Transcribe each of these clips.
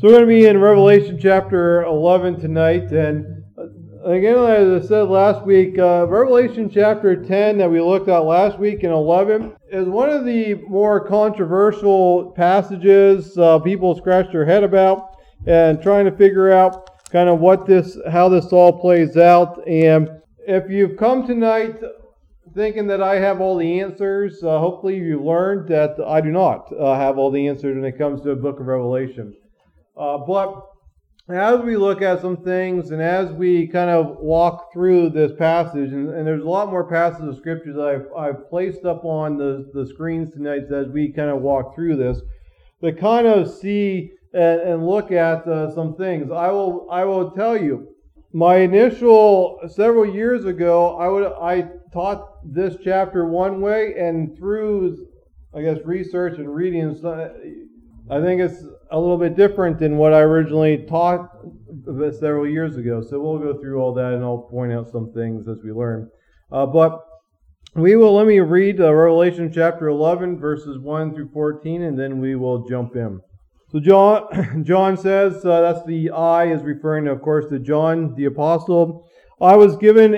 So we're going to be in Revelation chapter 11 tonight, and again, as I said last week, Revelation chapter 10 that we looked at last week and 11 is one of the more controversial passages. People scratch their head about and trying to figure out kind of how this all plays out. And if you've come tonight thinking that I have all the answers, hopefully you learned that I do not have all the answers when it comes to the book of Revelation. But as we look at some things and as we kind of walk through this passage, and there's a lot more passages of Scripture that I've placed up on the screens tonight as we kind of walk through this, to kind of see and look at some things. I will tell you, my initial, several years ago, I taught this chapter one way, and through, I guess, research and reading, I think it's a little bit different than what I originally taught several years ago. So we'll go through all that and I'll point out some things as we learn. But let me read Revelation chapter 11, verses 1 through 14, and then we will jump in. So John says, that's the I is referring, of course, to John the Apostle. I was given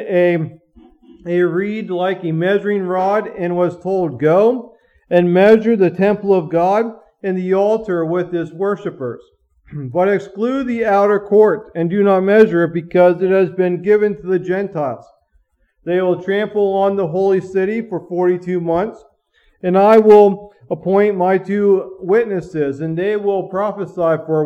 a reed like a measuring rod and was told, go and measure the temple of God and the altar with its worshippers. But exclude the outer court, and do not measure it, because it has been given to the Gentiles. They will trample on the holy city for 42 months, and I will appoint my 2 witnesses, and they will prophesy for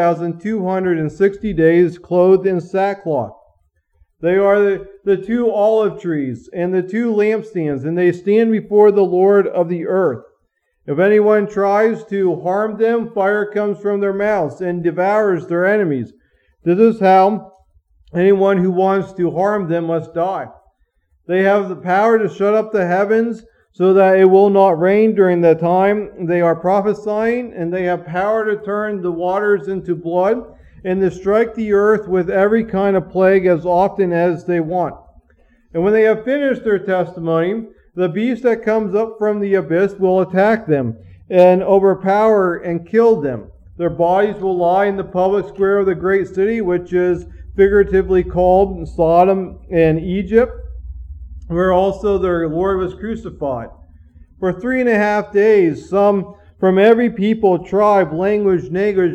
1,260 days, clothed in sackcloth. They are the 2 olive trees and the 2 lampstands, and they stand before the Lord of the earth. If anyone tries to harm them, fire comes from their mouths and devours their enemies. This is how anyone who wants to harm them must die. They have the power to shut up the heavens so that it will not rain during the time they are prophesying, and they have power to turn the waters into blood and to strike the earth with every kind of plague as often as they want. And when they have finished their testimony, the beast that comes up from the abyss will attack them and overpower and kill them. Their bodies will lie in the public square of the great city, which is figuratively called Sodom and Egypt, where also their Lord was crucified. For 3.5 days, some from every people, tribe, language,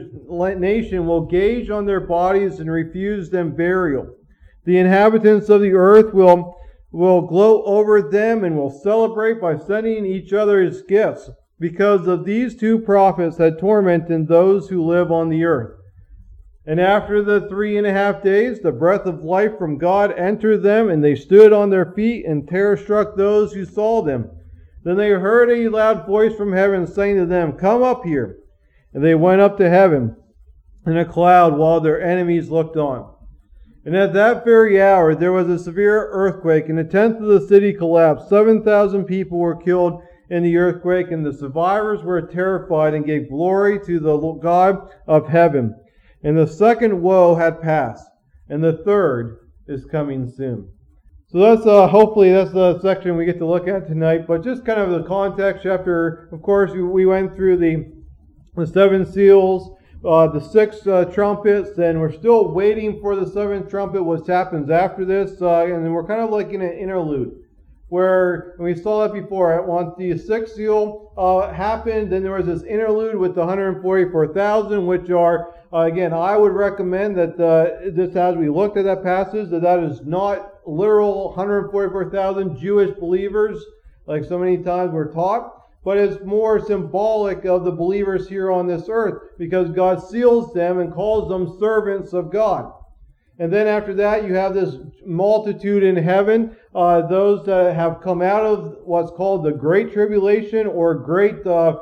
nation will gaze on their bodies and refuse them burial. The inhabitants of the earth will gloat over them and will celebrate by sending each other his gifts, because of these 2 prophets had tormented those who live on the earth. And after the 3.5 days, the breath of life from God entered them, and they stood on their feet, and terror struck those who saw them. Then they heard a loud voice from heaven saying to them, come up here. And they went up to heaven in a cloud while their enemies looked on. And at that very hour there was a severe earthquake, and 1/10 of the city collapsed. 7,000 people were killed in the earthquake, and the survivors were terrified and gave glory to the God of heaven. And the second woe had passed, and the third is coming soon. So that's hopefully that's the section we get to look at tonight. But just kind of the context chapter. Of course, we went through the 7 seals. The 6 trumpets, and we're still waiting for the 7th trumpet, what happens after this, and then we're kind of like in an interlude, where we saw that before. Once the 6th seal happened, then there was this interlude with the 144,000, which are, again, I would recommend that just as we looked at that passage, that is not literal 144,000 Jewish believers, like so many times we're taught, but it's more symbolic of the believers here on this earth, because God seals them and calls them servants of God. And then after that, you have this multitude in heaven, those that have come out of what's called the Great Tribulation, or great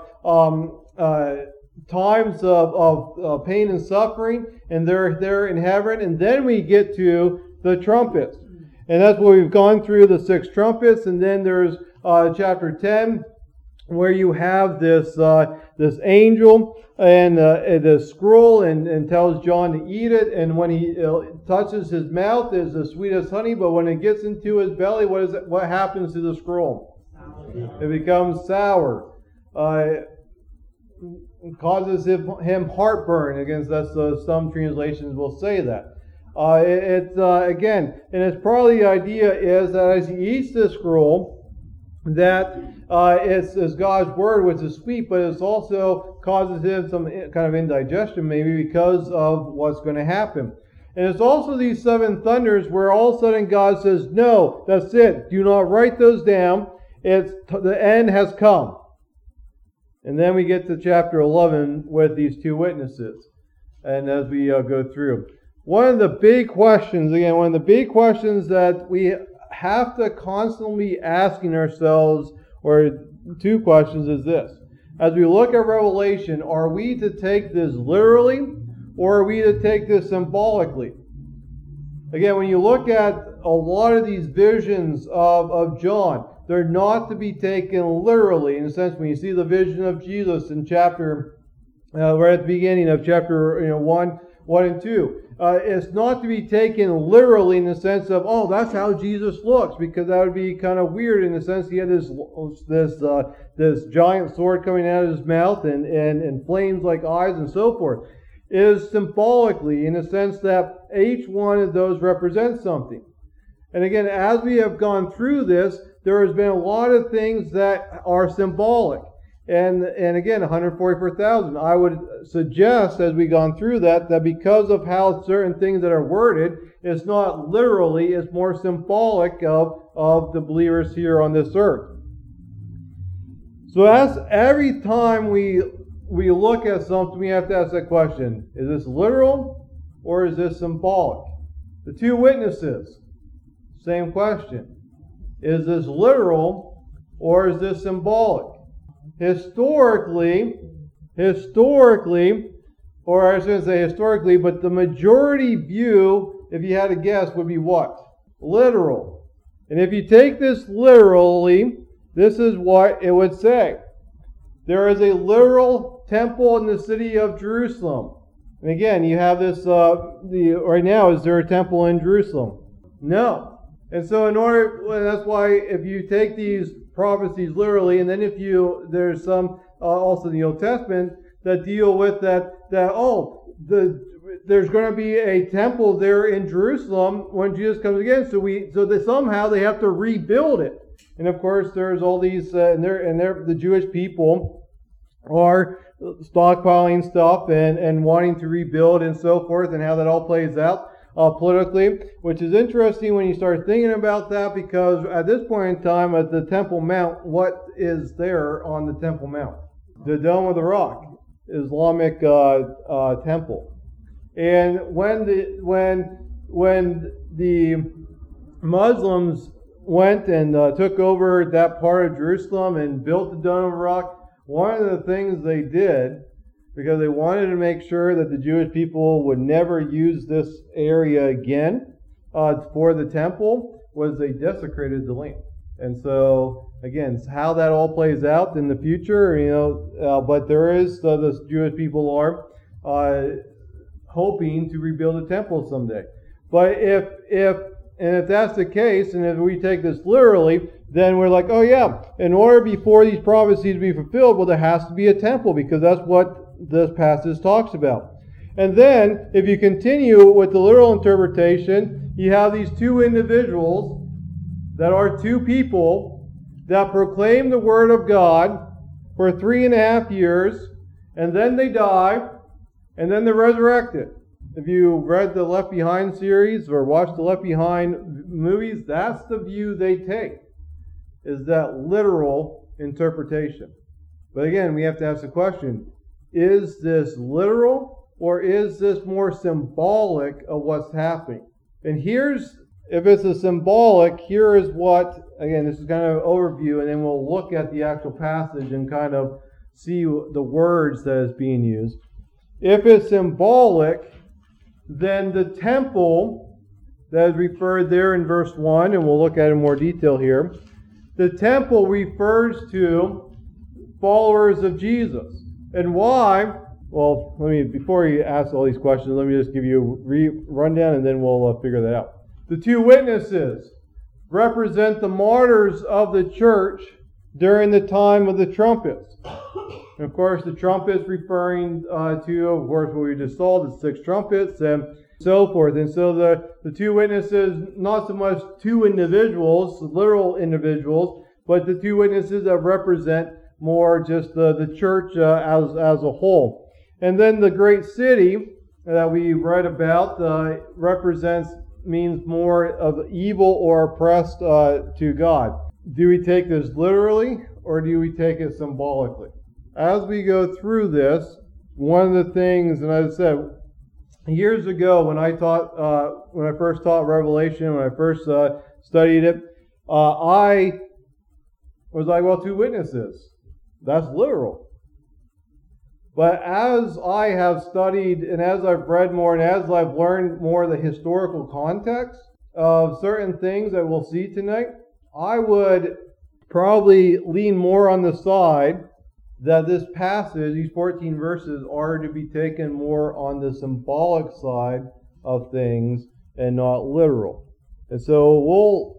times of pain and suffering, and they're there in heaven. And then we get to the trumpets. And that's what we've gone through, the 6 trumpets, and then there's chapter 10, where you have this angel and the scroll and tells John to eat it, and when he touches his mouth is the sweetest honey, but when it gets into his belly, what happens to the scroll? It becomes sour. causes him heartburn. Again, that's some translations will say that. Again, and it's probably the idea is that as he eats this scroll, that it's God's word, which is sweet, but it also causes him some kind of indigestion, maybe because of what's going to happen. And it's also these 7 thunders where all of a sudden God says, no, that's it. Do not write those down. The end has come. And then we get to chapter 11 with these 2 witnesses. And as we go through. One of the big questions that we have to constantly be asking ourselves, or 2 questions, is this. As we look at Revelation, are we to take this literally, or are we to take this symbolically? Again, when you look at a lot of these visions of John, they're not to be taken literally. In a sense, when you see the vision of Jesus in chapter, right at the beginning of chapter 1 and 2, it's not to be taken literally in the sense of, oh, that's how Jesus looks, because that would be kind of weird in the sense he had this giant sword coming out of his mouth and flames like eyes and so forth. It is symbolically in the sense that each one of those represents something. And again, as we have gone through this, there has been a lot of things that are symbolic. And again, 144,000. I would suggest, as we've gone through that because of how certain things that are worded, it's not literally, it's more symbolic of the believers here on this earth. So as every time we look at something, we have to ask that question: is this literal or is this symbolic? The 2 witnesses, same question: is this literal or is this symbolic? Historically, or I shouldn't say historically, but the majority view, if you had to guess, would be what? Literal. And if you take this literally, this is what it would say. There is a literal temple in the city of Jerusalem. And again, you have this, right now, is there a temple in Jerusalem? No. And so that's why if you take these prophecies literally, and then there's some also in the Old Testament that deal with there's going to be a temple there in Jerusalem when Jesus comes again. So that somehow they have to rebuild it. And of course, there's all these, the Jewish people are stockpiling stuff and wanting to rebuild and so forth, and how that all plays out politically, which is interesting when you start thinking about that, because at this point in time, at the Temple Mount, what is there on the Temple Mount? The Dome of the Rock, Islamic temple. And when the Muslims went and took over that part of Jerusalem and built the Dome of the Rock, one of the things they did, because they wanted to make sure that the Jewish people would never use this area again for the temple, was they desecrated the land. And so, again, how that all plays out in the future, but there is, the Jewish people are hoping to rebuild a temple someday. But if that's the case, and if we take this literally, then we're like, oh yeah, in order before these prophecies be fulfilled, well, there has to be a temple, because that's what this passage talks about. And then, if you continue with the literal interpretation, you have these 2 individuals that are 2 people that proclaim the Word of God for 3.5 years, and then they die, and then they're resurrected. If you read the Left Behind series or watched the Left Behind movies, that's the view they take, is that literal interpretation. But again, we have to ask the question, is this literal or is this more symbolic of what's happening? And if it's a symbolic, here is what, again, this is kind of an overview, and then we'll look at the actual passage and kind of see the words that is being used. If it's symbolic, then the temple that is referred there in verse 1, and we'll look at it in more detail here, the temple refers to followers of Jesus. And why? Well, before you ask all these questions, let me just give you a rundown, and then we'll figure that out. The 2 witnesses represent the martyrs of the church during the time of the trumpets. And of course, the trumpets referring to, of course, what we just saw, the 6 trumpets and so forth. And so the 2 witnesses, not so much 2 individuals, literal individuals, but the 2 witnesses that represent more just the church as a whole. And then the great city that we read about means more of evil or oppressed to God. Do we take this literally or do we take it symbolically? As we go through this, one of the things, and as I said, years ago when I first taught Revelation, when I first studied it, I was like, well, 2 witnesses. That's literal. But as I have studied and as I've read more and as I've learned more of the historical context of certain things that we'll see tonight, I would probably lean more on the side that this passage, these 14 verses, are to be taken more on the symbolic side of things and not literal. And so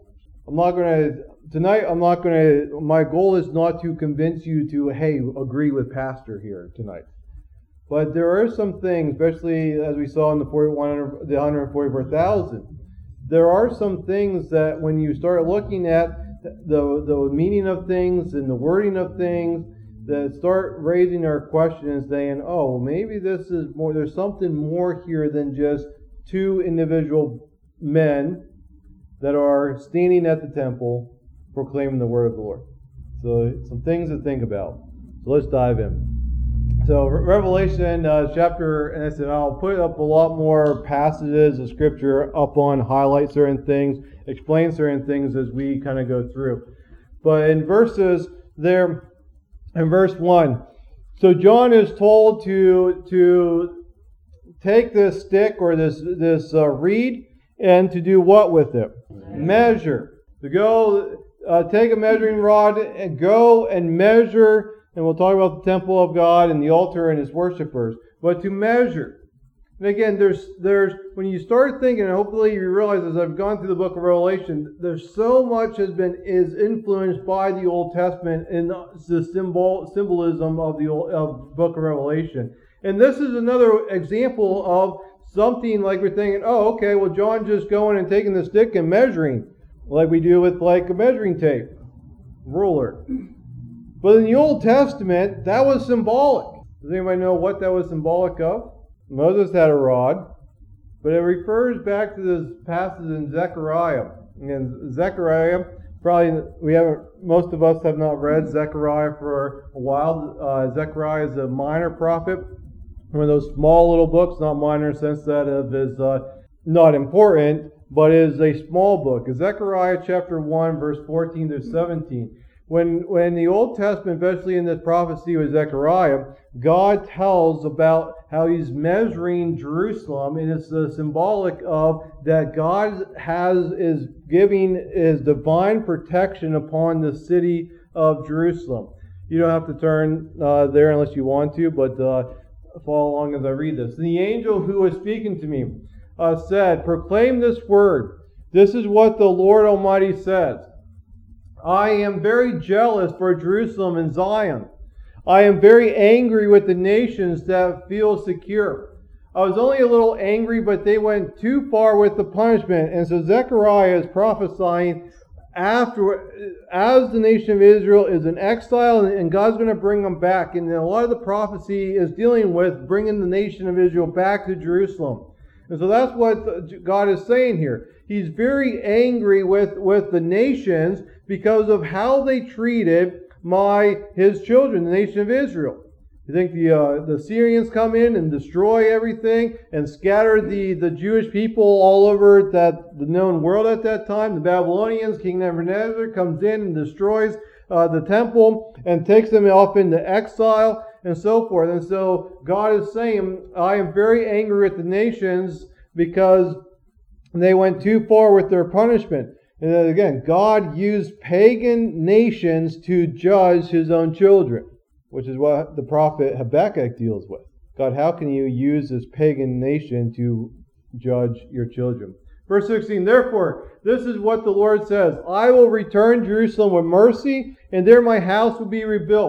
my goal is not to convince you to, hey, agree with Pastor here tonight. But there are some things, especially as we saw in the 144,000, there are some things that when you start looking at the meaning of things and the wording of things, that start raising our questions saying, oh, maybe this is more, there's something more here than just 2 individual men that are standing at the temple proclaiming the word of the Lord. So some things to think about. So let's dive in. So Revelation chapter, and I said I'll put up a lot more passages of Scripture up on, highlight certain things, explain certain things as we kind of go through. But in verses there, in verse 1, so John is told to take this stick or this reed and to do what with it? Measure. To go take a measuring rod and go and measure. And we'll talk about the temple of God and the altar and His worshipers. But to measure. And again, there's when you start thinking, and hopefully you realize as I've gone through the book of Revelation, there's so much is influenced by the Old Testament and the symbolism of the book of Revelation. And this is another example of something like we're thinking, oh, okay, well, John just going and taking the stick and measuring, like we do with like a measuring tape, ruler. But in the Old Testament, that was symbolic. Does anybody know what that was symbolic of? Moses had a rod, but it refers back to this passage in Zechariah. And Zechariah, most of us have not read Zechariah for a while. Zechariah is a minor prophet, one of those small little books, not minor in the sense that it is not important, but is a small book. Zechariah chapter 1, verse 14 to 17. When the Old Testament, especially in this prophecy with Zechariah, God tells about how He's measuring Jerusalem, and it's symbolic of that God is giving His divine protection upon the city of Jerusalem. You don't have to turn there unless you want to, but follow along as I read this. And the angel who was speaking to me said, "Proclaim this word. This is what the Lord Almighty says. I am very jealous for Jerusalem and Zion. I am very angry with the nations that feel secure. I was only a little angry, but they went too far with the punishment." And so Zechariah is prophesying as the nation of Israel is in exile and God's going to bring them back. And a lot of the prophecy is dealing with bringing the nation of Israel back to Jerusalem. And so that's what God is saying here. He's very angry with the nations because of how they treated His children, the nation of Israel. You think the Syrians come in and destroy everything and scatter the Jewish people all over the known world at that time. The Babylonians, King Nebuchadnezzar comes in and destroys the temple and takes them off into exile and so forth. And so God is saying, I am very angry with the nations because they went too far with their punishment. And then again, God used pagan nations to judge His own children, which is what the prophet Habakkuk deals with. God, how can you use this pagan nation to judge your children? Verse 16, therefore, this is what the Lord says, I will return Jerusalem with mercy, and there my house will be rebuilt.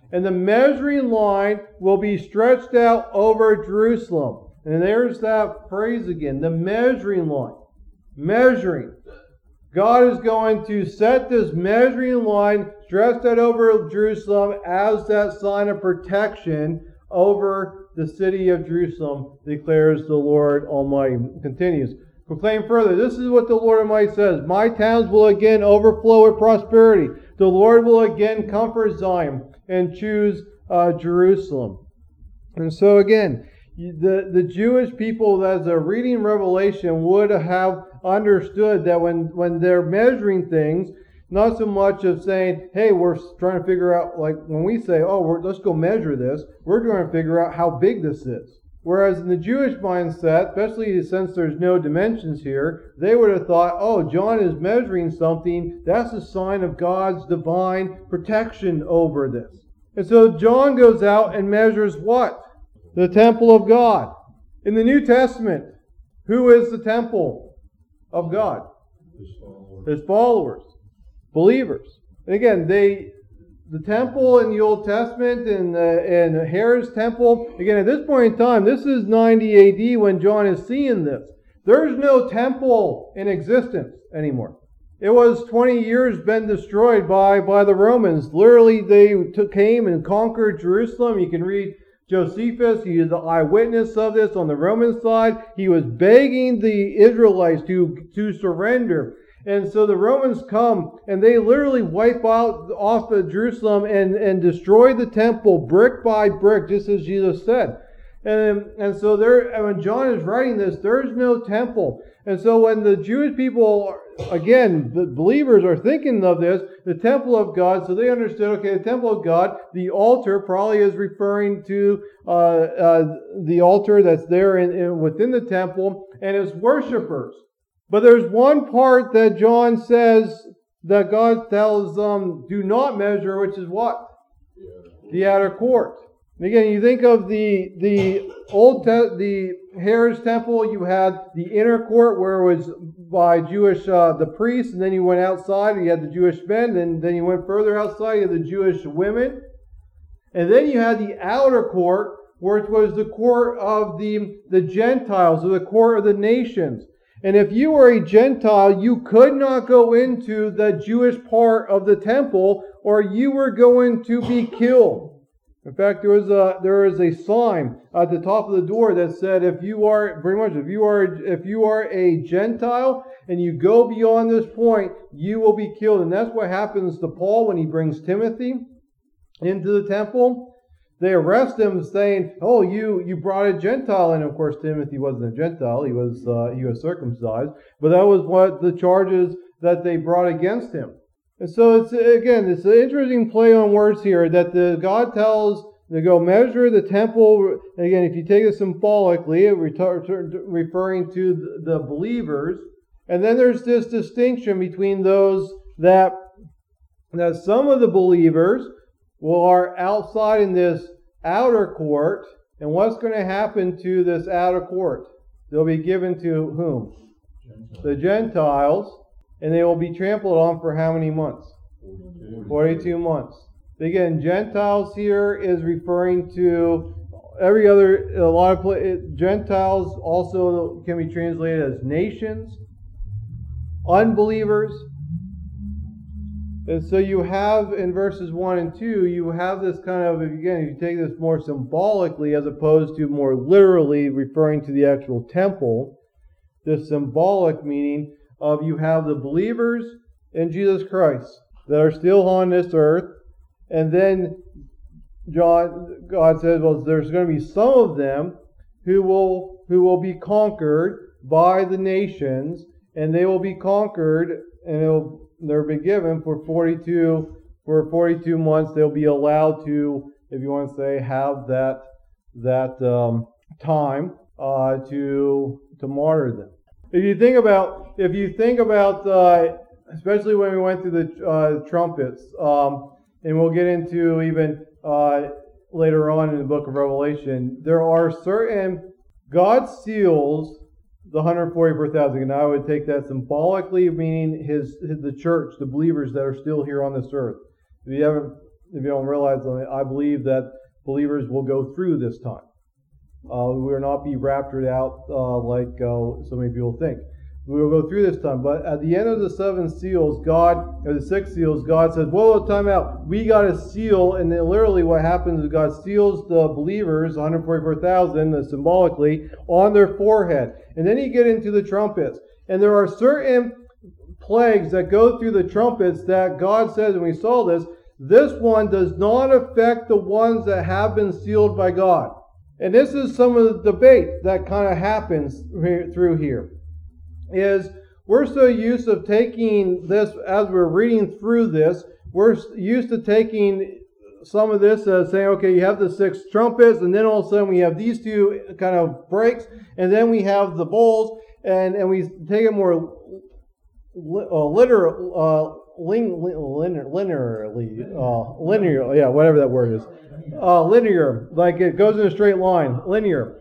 And the measuring line will be stretched out over Jerusalem. And there's that phrase again, the measuring line. Measuring. God is going to set this measuring line stretched out over Jerusalem as that sign of protection over the city of Jerusalem, declares the Lord Almighty. Continues. Proclaim further, this is what the Lord Almighty says. My towns will again overflow with prosperity. The Lord will again comfort Zion and choose Jerusalem. And so again, the Jewish people, as they're reading Revelation, would have understood that when they're measuring things, not so much of saying, hey, we're trying to figure out, like when we say, let's go measure this, we're trying to figure out how big this is. Whereas in the Jewish mindset, especially since there's no dimensions here, they would have thought, John is measuring something, that's a sign of God's divine protection over this. And so John goes out and measures what? The temple of God. In the New Testament, who is the temple of God? His followers. Believers. And again, the temple in the Old Testament and Herod's temple, again, at this point in time, this is 90 AD when John is seeing this. There's no temple in existence anymore. It was 20 years been destroyed by the Romans. Literally, they came and conquered Jerusalem. You can read Josephus, he is the eyewitness of this on the Roman side. He was begging the Israelites to surrender. And so the Romans come and they literally wipe off of Jerusalem and destroy the temple brick by brick, just as Jesus said. And so when John is writing this, there's no temple. And so when the Jewish people, again, the believers are thinking of this, the temple of God, so they understood, okay, the temple of God, the altar probably is referring to the altar that's there within the temple and its worshipers. But there's one part that John says that God tells them do not measure, which is what? The outer court. And again, you think of the Herod's temple, you had the inner court where it was by Jewish, the priests, and then you went outside and you had the Jewish men, and then you went further outside, you had the Jewish women. And then you had the outer court, which was the court of the Gentiles, or the court of the nations. And if you were a Gentile, you could not go into the Jewish part of the temple, or you were going to be killed. In fact, there is a sign at the top of the door that said, if you are a Gentile and you go beyond this point, you will be killed. And that's what happens to Paul when he brings Timothy into the temple. They arrest him saying, you brought a Gentile in. Of course, Timothy wasn't a Gentile. He was circumcised. But that was what the charges that they brought against him. And so it's an interesting play on words here that God tells to go measure the temple. Again, if you take it symbolically, referring to the believers. And then there's this distinction between those that some of the believers are outside in this outer court. And what's going to happen to this outer court? They'll be given to whom? The Gentiles. And they will be trampled on for how many months? 42 months. Again, Gentiles here is referring to Gentiles also can be translated as nations, unbelievers. And so you have in verses 1 and 2, you have this kind of, again, if you take this more symbolically as opposed to more literally referring to the actual temple, this symbolic meaning of you have the believers in Jesus Christ that are still on this earth, and then God says, there's going to be some of them who will be conquered by the nations, and they will be conquered, and they'll be given for 42 months. They'll be allowed to, if you want to say, have that time to martyr them. If you think about, especially when we went through the trumpets, and we'll get into even later on in the book of Revelation, there are certain, God seals the 144,000, and I would take that symbolically, meaning the church, the believers that are still here on this earth. If you haven't if you don't realize, I believe that believers will go through this time. We will not be raptured out like so many people think. We will go through this time. But at the end of the seven seals, or the six seals, God says, whoa, time out. We got to seal, and then literally what happens is God seals the believers, 144,000 symbolically, on their forehead. And then you get into the trumpets. And there are certain plagues that go through the trumpets that God says, and we saw this one does not affect the ones that have been sealed by God. And this is some of the debate that kind of happens through here. Is we're so used to taking this, as we're reading through this, we're used to taking some of this as saying, okay, you have the six trumpets, and then all of a sudden we have these two kind of breaks, and then we have the bowls, and we take it more linearly, whatever that word is. Linear, like it goes in a straight line, linear.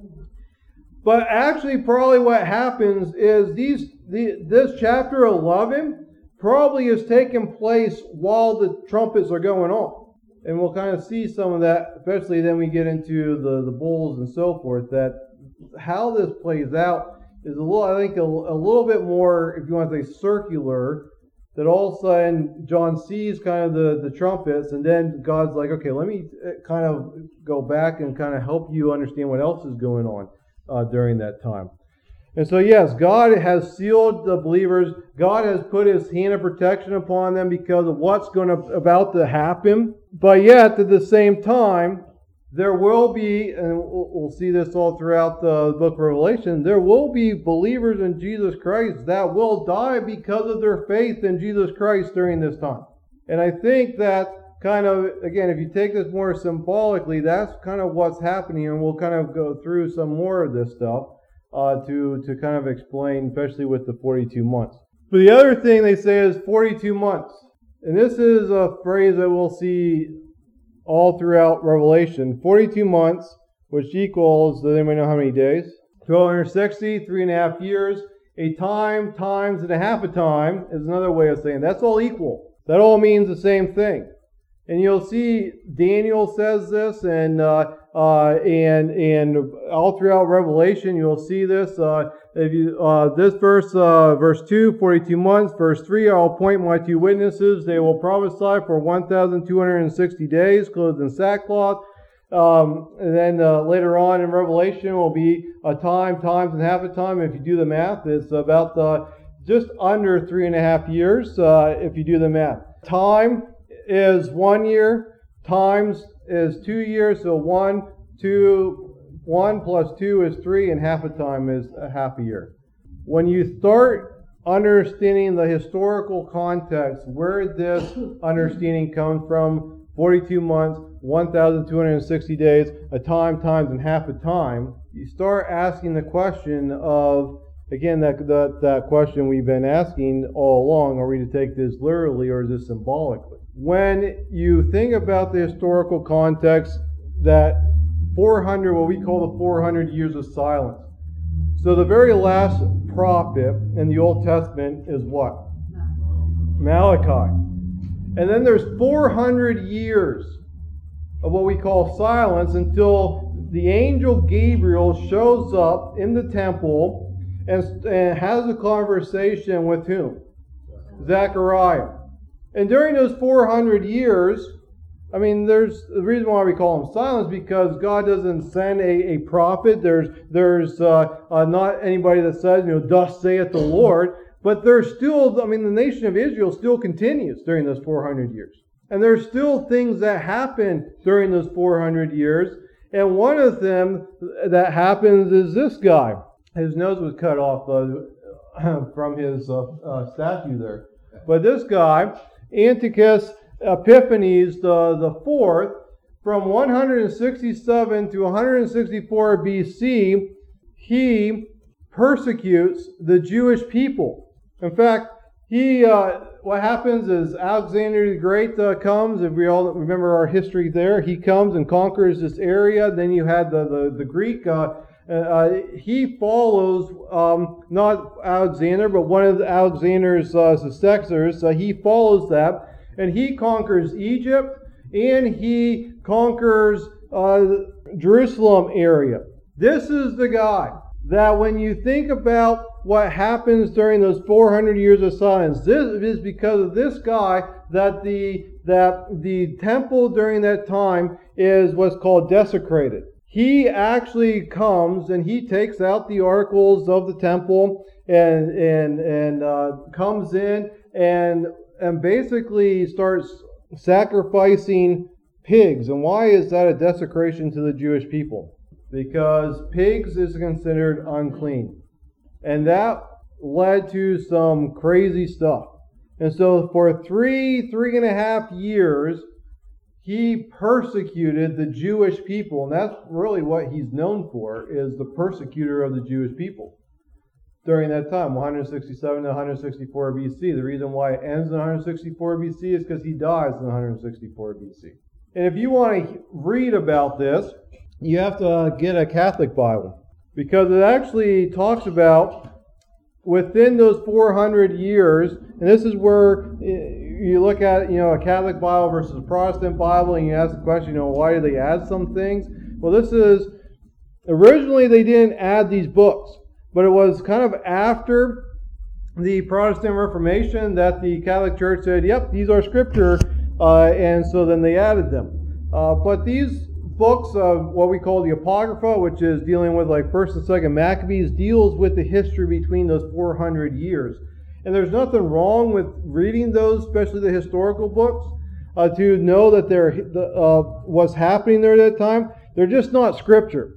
But actually, probably what happens is this chapter 11 probably is taking place while the trumpets are going on. And we'll kind of see some of that, especially then we get into the bowls and so forth, that how this plays out is a little bit more, if you want to say circular, that all of a sudden John sees kind of the trumpets, and then God's like, okay, let me kind of go back and kind of help you understand what else is going on during that time. And so yes, God has sealed the believers. God has put His hand of protection upon them because of what's about to happen. But yet, at the same time, there will be, and we'll see this all throughout the book of Revelation, there will be believers in Jesus Christ that will die because of their faith in Jesus Christ during this time. And I think that kind of, again, if you take this more symbolically, that's kind of what's happening, and we'll kind of go through some more of this stuff to kind of explain, especially with the 42 months. But the other thing they say is 42 months. And this is a phrase that we'll see all throughout Revelation. 42 months, which equals, does anybody know how many days? 1260, 3.5 years. A time times and a half a time is another way of saying that's all equal. That all means the same thing. And you'll see Daniel says this, and all throughout Revelation you'll see this. This verse 2, 42 months. Verse 3, I'll appoint my two witnesses. They will prophesy for 1,260 days, clothed in sackcloth. And then later on in Revelation will be a time, times, and half a time. If you do the math, it's about just under 3.5 years. If you do the math, time is 1 year, times is 2 years, so 1 plus 2 is 3, and half a time is a half a year. When you start understanding the historical context, where this understanding comes from, 42 months, 1,260 days, a time, times, and half a time, you start asking the question of, again, that question we've been asking all along, are we to take this literally or is this symbolically? When you think about the historical context, that 400, what we call the 400 years of silence. So the very last prophet in the Old Testament is what? Malachi. And then there's 400 years of what we call silence until the angel Gabriel shows up in the temple and has a conversation with whom? Zechariah. And during those 400 years, I mean, there's the reason why we call them silence, because God doesn't send a prophet. There's not anybody that says, thus saith the Lord. But there's still, the nation of Israel still continues during those 400 years. And there's still things that happen during those 400 years. And one of them that happens is this guy. His nose was cut off from his statue there. But this guy, Antiochus Epiphanes the fourth, from 167 to 164 BC, he persecutes the Jewish people. In fact, what happens is Alexander the Great comes, if we all remember our history there, he comes and conquers this area. Then you had the Greek, he follows, not Alexander, but one of Alexander's successors, he follows that, and he conquers Egypt, and he conquers Jerusalem area. This is the guy that when you think about what happens during those 400 years of silence, this is because of this guy that the temple during that time is what's called desecrated. He actually comes and he takes out the articles of the temple and comes in and basically starts sacrificing pigs. And why is that a desecration to the Jewish people? Because pigs is considered unclean. And that led to some crazy stuff. And so for 3.5 years, he persecuted the Jewish people. And that's really what he's known for, is the persecutor of the Jewish people during that time, 167 to 164 BC. The reason why it ends in 164 BC is because he dies in 164 BC. And if you want to read about this, you have to get a Catholic Bible, because it actually talks about within those 400 years, and this is where you look at, a Catholic Bible versus a Protestant Bible, and you ask the question, why do they add some things? Well, this is, originally they didn't add these books, but it was kind of after the Protestant Reformation that the Catholic Church said, yep, these are scripture, and so then they added them. But these books of what we call the Apocrypha, which is dealing with like 1st and 2nd Maccabees, deals with the history between those 400 years. And there's nothing wrong with reading those, especially the historical books, to know that what's happening there at that time. They're just not scripture.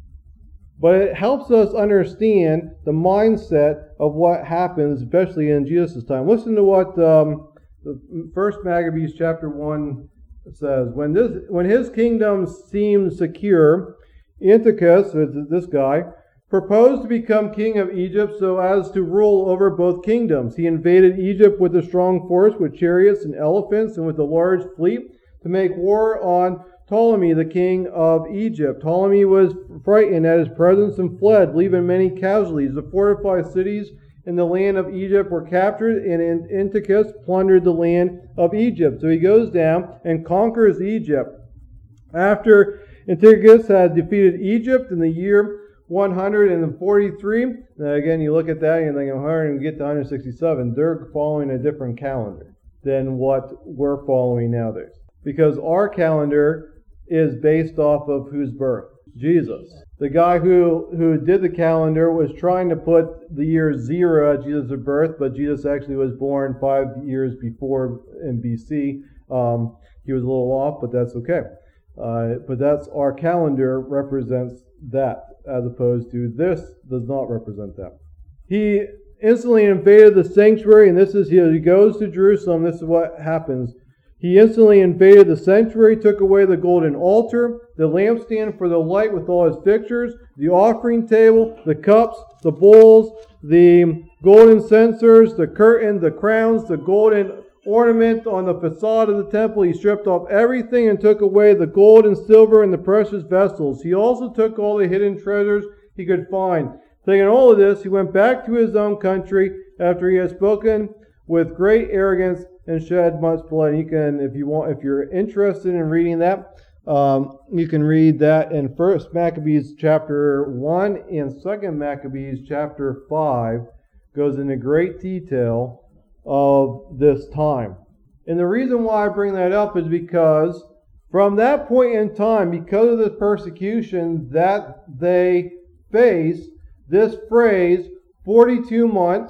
But it helps us understand the mindset of what happens, especially in Jesus' time. Listen to what the 1st Maccabees chapter 1 says. When his kingdom seemed secure, Antiochus, this guy, proposed to become king of Egypt so as to rule over both kingdoms. He invaded Egypt with a strong force, with chariots and elephants, and with a large fleet, to make war on Ptolemy, the king of Egypt. Ptolemy was frightened at his presence and fled, leaving many casualties. The fortified cities in the land of Egypt were captured, and Antiochus plundered the land of Egypt. So he goes down and conquers Egypt. After Antiochus had defeated Egypt in the year 143, again you look at that and you think, how are we going to get to 167? They're following a different calendar than what we're following nowadays. Because our calendar is based off of whose birth? Jesus. The guy who did the calendar was trying to put the year 0 at Jesus' birth, but Jesus actually was born 5 years before in BC. He was a little off, but that's okay. But that's our calendar represents that, as opposed to this does not represent that. He instantly invaded the sanctuary, and this is here. He goes to Jerusalem. This is what happens. He instantly invaded the sanctuary, took away the golden altar, the lampstand for the light with all its fixtures, the offering table, the cups, the bowls, the golden censers, the curtain, the crowns, the golden ornament on the facade of the temple. He stripped off everything and took away the gold and silver and the precious vessels. He also took all the hidden treasures he could find. Taking all of this, he went back to his own country after he had spoken with great arrogance and shed much blood. You can, if you're interested in reading that, you can read that in 1st Maccabees chapter 1 and 2nd Maccabees chapter 5. Goes into great detail of this time. And the reason why I bring that up is because from that point in time, because of this persecution that they faced, this phrase, 42 months,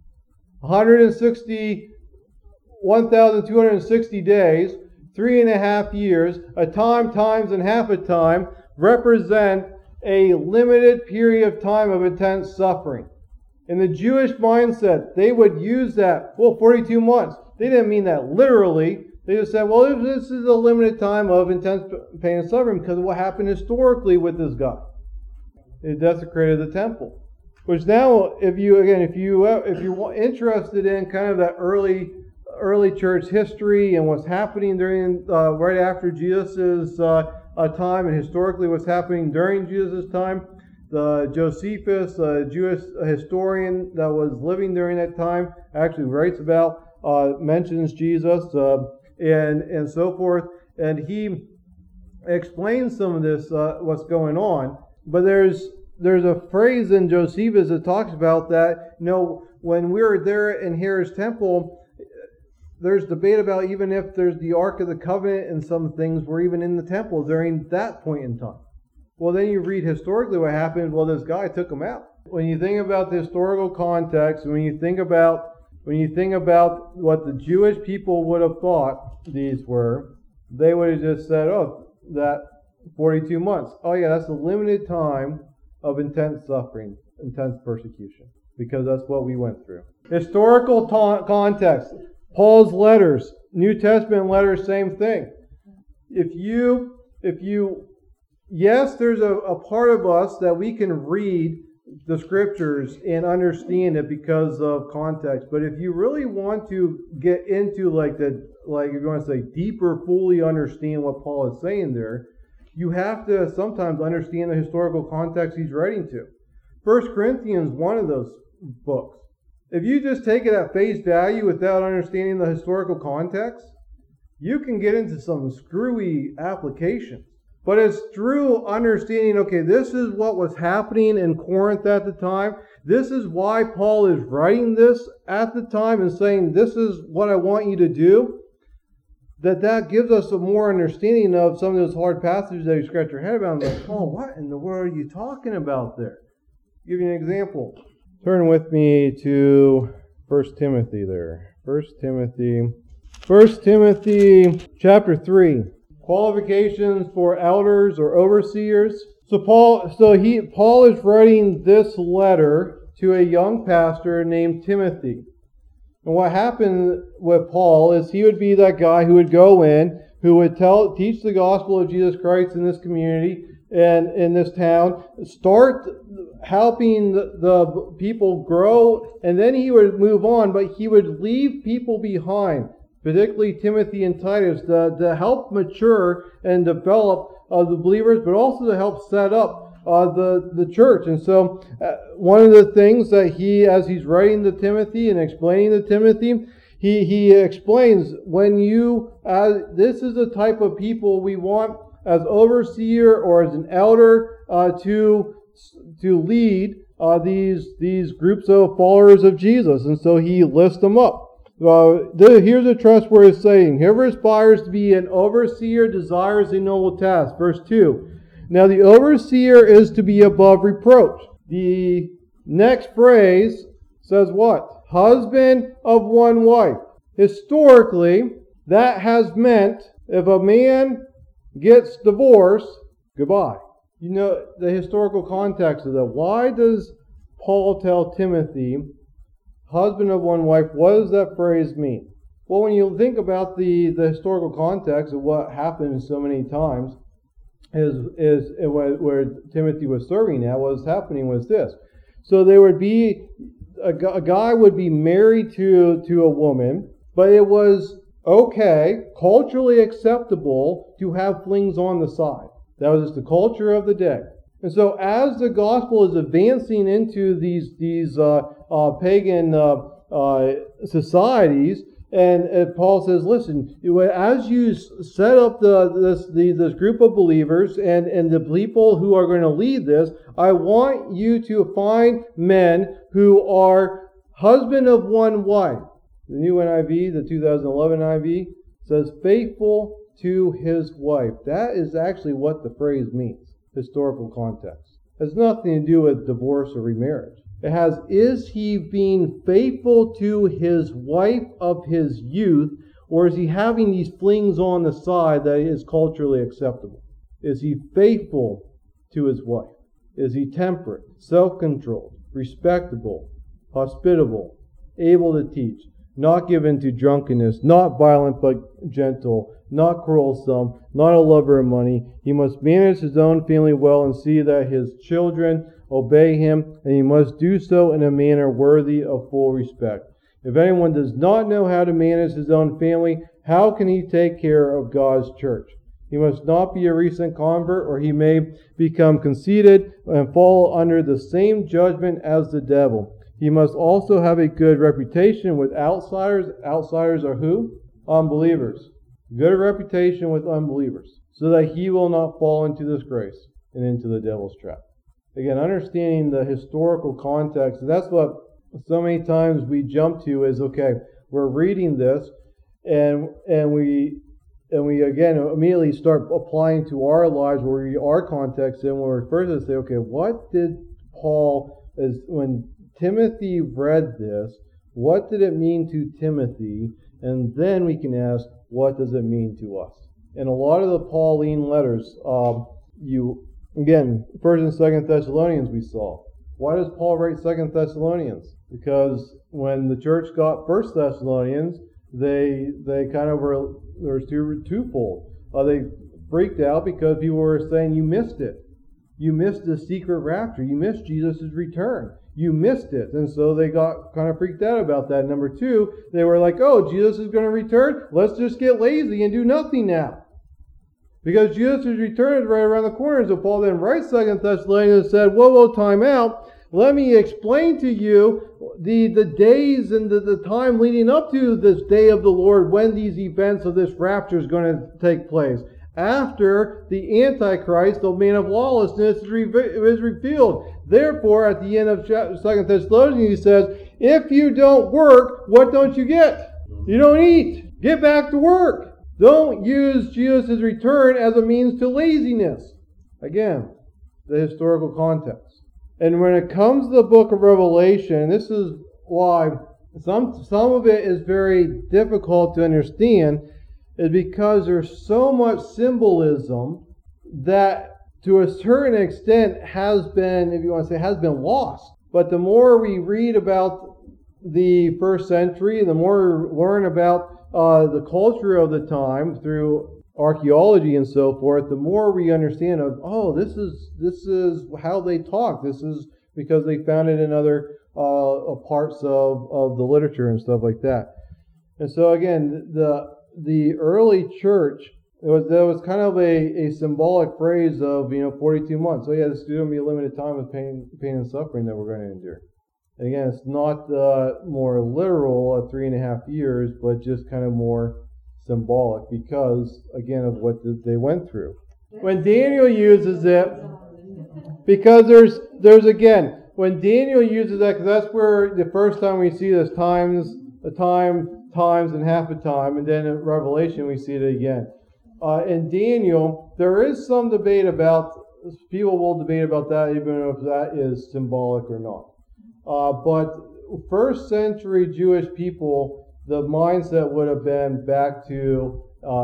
1,260 days, 3.5 years, a time, times, and half a time, represent a limited period of time of intense suffering. In the Jewish mindset, they would use that, 42 months. They didn't mean that literally. They just said, this is a limited time of intense pain and suffering because of what happened historically with this guy. It desecrated the temple. Which now, if you're interested in kind of that early church history and what's happening during right after Jesus' time, and historically what's happening during Jesus' time, the Josephus, a Jewish historian that was living during that time, actually writes about, mentions Jesus and so forth. and he explains some of this, what's going on. But there's a phrase in Josephus that talks about that, when we were there in Herod's temple, there's debate about even if there's the Ark of the Covenant and some things were even in the temple during that point in time. Well, then you read historically what happened. Well, this guy took them out. When you think about the historical context, when you think about what the Jewish people would have thought these were, they would have just said, that 42 months. Oh yeah, that's a limited time of intense suffering, intense persecution, because that's what we went through. Historical context. Paul's letters, New Testament letters, same thing. Yes, there's a part of us that we can read the scriptures and understand it because of context. But if you really want to get into if you want to say deeper, fully understand what Paul is saying there, you have to sometimes understand the historical context he's writing to. 1 Corinthians, one of those books. If you just take it at face value without understanding the historical context, you can get into some screwy applications. But it's through understanding, okay, this is what was happening in Corinth at the time. This is why Paul is writing this at the time and saying, this is what I want you to do. That gives us a more understanding of some of those hard passages that you scratch your head about. And like, Paul, what in the world are you talking about there? I'll give you an example. Turn with me to 1 Timothy there. 1 Timothy chapter 3. Qualifications for elders or overseers. So Paul is writing this letter to a young pastor named Timothy. And what happened with Paul is he would be that guy who would go in, who would teach the gospel of Jesus Christ in this community and in this town, start helping the people grow, and then he would move on, but he would leave people behind, particularly Timothy and Titus, to help mature and develop the believers, but also to help set up the church. And so one of the things that as he's writing to Timothy and explaining to Timothy, he explains, this is the type of people we want as overseer or as an elder to lead these groups of followers of Jesus. And so he lists them up. Here's a trustworthy saying. Whoever aspires to be an overseer desires a noble task. Verse 2. Now the overseer is to be above reproach. The next phrase says what? Husband of one wife. Historically, that has meant if a man gets divorced, goodbye. You know the historical context of that. Why does Paul tell Timothy, husband of one wife? What does that phrase mean? Well, when you think about the historical context of what happened so many times, is where Timothy was serving at, what was happening was this. So there would be, a guy would be married to a woman, but it was okay, culturally acceptable to have flings on the side. That was just the culture of the day. And so as the gospel is advancing into these pagan societies, and Paul says, listen, as you set up this group of believers and the people who are going to lead this, I want you to find men who are husband of one wife. The new NIV, the 2011 NIV, says faithful to his wife. That is actually what the phrase means, historical context. It has nothing to do with divorce or remarriage. It has, is he being faithful to his wife of his youth, or is he having these flings on the side that is culturally acceptable? Is he faithful to his wife? Is he temperate, self-controlled, respectable, hospitable, able to teach, not given to drunkenness, not violent but gentle, not quarrelsome, not a lover of money? He must manage his own family well and see that his children obey him, and he must do so in a manner worthy of full respect. If anyone does not know how to manage his own family, how can he take care of God's church? He must not be a recent convert, or he may become conceited and fall under the same judgment as the devil. He must also have a good reputation with outsiders. Outsiders are who? Unbelievers. good a reputation with unbelievers, so that he will not fall into disgrace and into the devil's trap. Again, understanding the historical context, and that's what so many times we jump to is, okay, we're reading this, and we again immediately start applying to our lives where we read our context, and we're first to say, okay, what did Paul, when Timothy read this, what did it mean to Timothy? And then we can ask, what does it mean to us? In a lot of the Pauline letters, again, 1st and 2nd Thessalonians we saw. Why does Paul write 2nd Thessalonians? Because when the church got 1st Thessalonians, they kind of were, there was twofold. They freaked out because people were saying, you missed it. You missed the secret rapture. You missed Jesus' return. You missed it. And so they got kind of freaked out about that. Number two, they were like, oh, Jesus is going to return? Let's just get lazy and do nothing now. Because Jesus' return is right around the corner. So Paul then writes 2 Thessalonians and said, whoa, time out. Let me explain to you the days and the time leading up to this day of the Lord, when these events of this rapture is going to take place. After the Antichrist, the man of lawlessness, is revealed. Therefore, at the end of 2 Thessalonians, he says, if you don't work, what don't you get? You don't eat. Get back to work. Don't use Jesus' return as a means to laziness. Again, the historical context. And when it comes to the book of Revelation, this is why some of it is very difficult to understand, is because there's so much symbolism that to a certain extent has been, if you want to say, has been lost. But the more we read about the first century, the more we learn about the culture of the time through archaeology and so forth, the more we understand of, oh, this is how they talk. This is because they found it in other parts of the literature and stuff like that. And so again, the early church, there was kind of a symbolic phrase of 42 months. So yeah, this is going to be a limited time of pain and suffering that we're going to endure. And again, it's not more literal 3.5 years, but just kind of more symbolic because, again, of what they went through. When Daniel uses it, because there's again, when Daniel uses that, because that's where the first time we see this times, and half a time, and then in Revelation we see it again. In Daniel, there is some debate about, people will debate about that, even if that is symbolic or not. But first century Jewish people, the mindset would have been back to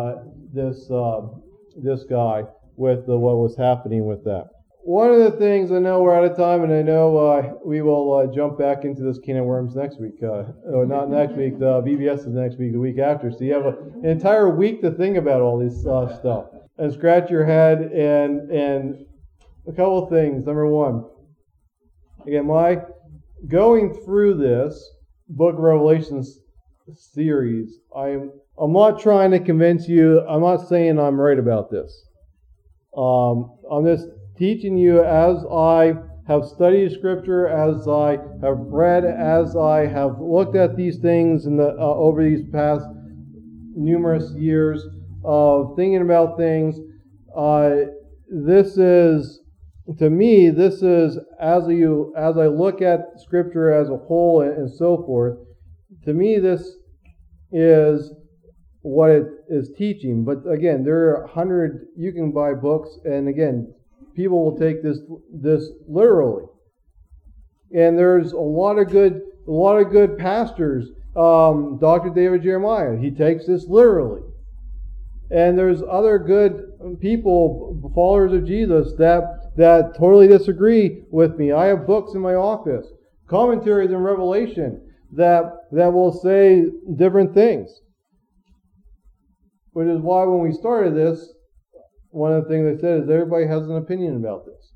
this guy with what was happening with that. One of the things, I know we're out of time, and I know we will jump back into this can of worms next week. Not next week, the VBS is next week, the week after. So you have an entire week to think about all this stuff. And scratch your head, and a couple of things. Number one, again, my going through this book of Revelations series, I'm not trying to convince you. I'm not saying I'm right about this. I'm just teaching you as I have studied Scripture, as I have read, as I have looked at these things in the over these past numerous years of thinking about things. This is, to me, this is as I look at Scripture as a whole and so forth. To me, this is what it is teaching. But again, there are 100, you can buy books, and again, people will take this literally. And there's a lot of good pastors. Dr. David Jeremiah, he takes this literally. And there's other good people, followers of Jesus, that totally disagree with me. I have books in my office, commentaries in Revelation, that will say different things. Which is why when we started this, one of the things I said is everybody has an opinion about this.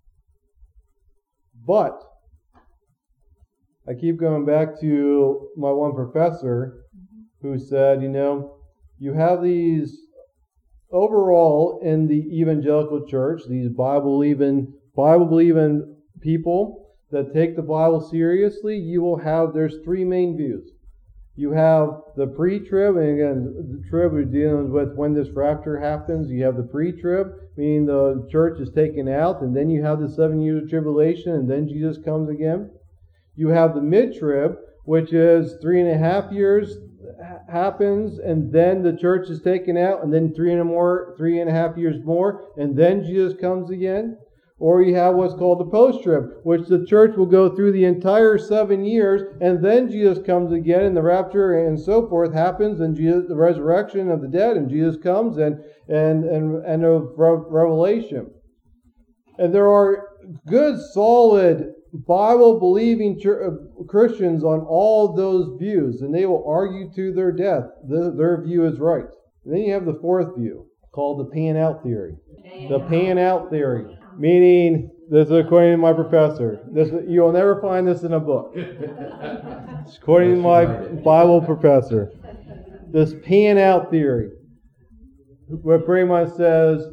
But I keep going back to my one professor who said, you have these overall in the evangelical church, these Bible-believing people that take the Bible seriously. There's three main views. You have the pre-trib, and again, the trib we're dealing with when this rapture happens. You have the pre-trib, meaning the church is taken out, and then you have the 7 years of tribulation, and then Jesus comes again. You have the mid-trib, which is 3.5 years happens, and then the church is taken out, and then 3.5 years more, and then Jesus comes again. Or you have what's called the post-trib, which the church will go through the entire 7 years, and then Jesus comes again, and the rapture and so forth happens, and Jesus, the resurrection of the dead, and Jesus comes, and of Revelation. And there are good, solid, Bible-believing Christians on all those views, and they will argue to their death. Their view is right. And then you have the fourth view, called the pan-out theory. The pan-out theory. Meaning, this is according to my professor. You'll never find this in a book. It's according to my Bible professor. This pan-out theory, what pretty much says,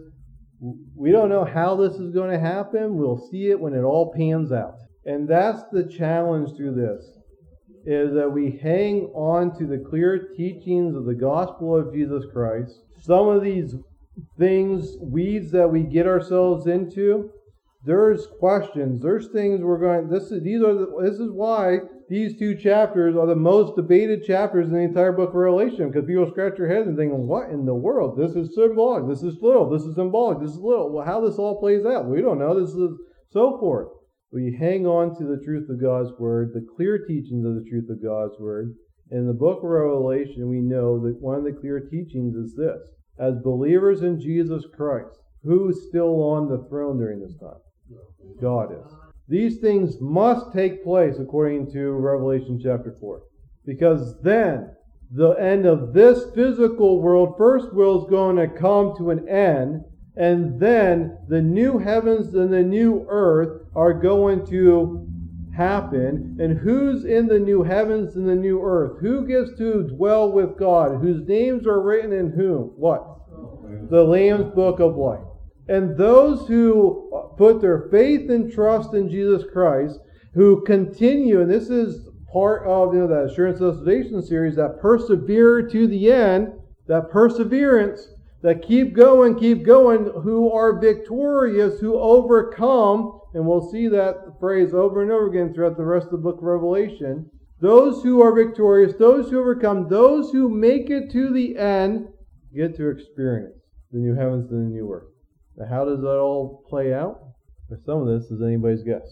we don't know how this is going to happen. We'll see it when it all pans out. And that's the challenge through this, is that we hang on to the clear teachings of the gospel of Jesus Christ. Some of these things, weeds that we get ourselves into, there's questions, there's things we're going. This is why these 2 chapters are the most debated chapters in the entire book of Revelation, because people scratch their heads and think, what in the world? This is symbolic. This is little. This is symbolic. This is little. Well, how this all plays out, we don't know. This is so forth. We hang on to the truth of God's word, the clear teachings of the truth of God's word. In the book of Revelation, we know that one of the clear teachings is this. As believers in Jesus Christ, who's still on the throne during this time? God is. These things must take place according to Revelation chapter 4. Because then, the end of this physical world, first world, is going to come to an end, and then the new heavens and the new earth are going to happen. And who's in the new heavens and the new earth? Who gets to dwell with God? Whose names are written in whom? What? The Lamb's Book of Life. And those who put their faith and trust in Jesus Christ, who continue, and this is part of that Assurance Association series, that persevere to the end, that perseverance, that keep going, who are victorious, who overcome, and we'll see that phrase over and over again throughout the rest of the book of Revelation. Those who are victorious, those who overcome, those who make it to the end, get to experience the new heavens and the new earth. Now, how does that all play out? Some of this is anybody's guess.